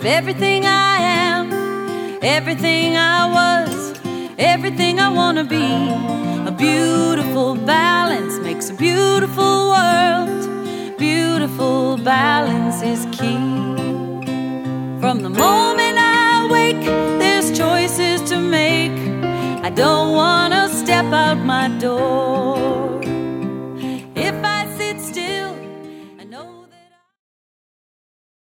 of everything I am, everything I was, everything I want to be. A beautiful balance makes a beautiful world. Beautiful balance is key. From the moment I wake, there's choices to make. I don't want to step out my door